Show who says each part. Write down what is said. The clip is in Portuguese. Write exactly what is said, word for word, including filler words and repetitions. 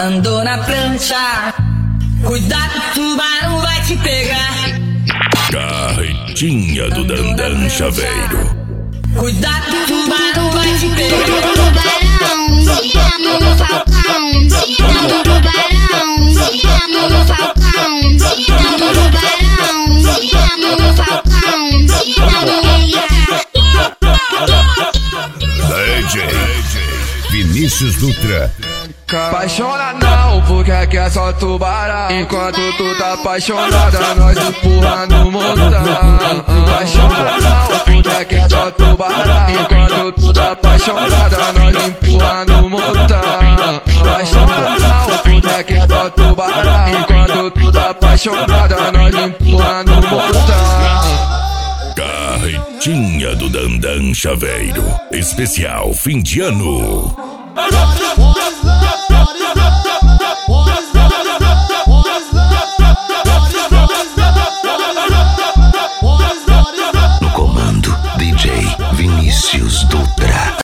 Speaker 1: andou na prancha. Cuidado, o tubarão vai te pegar.
Speaker 2: Carretinha do Dandan Chaveiro.
Speaker 1: Cuidado, o tubarão vai te pegar.
Speaker 3: Tubarão, te amo no Falcão. Te amo no tubarão, te amo no Falcão. Te amo no tubarão, te amo no Falcão. Te amo
Speaker 2: D J Vinícius Dutra.
Speaker 4: Apaixona não, porque aqui é só tubarão. Enquanto tu tá apaixonada, nós empurra no montão. Apaixona não, porque aqui é só tubarão. Enquanto tu tá apaixonada, nós empurra no montão. Apaixona não, porque aqui é só tubarão. Enquanto tu tá apaixonada, nós empurra no montão.
Speaker 2: Carretinha do Dandan Chaveiro. Especial fim de ano.
Speaker 1: What?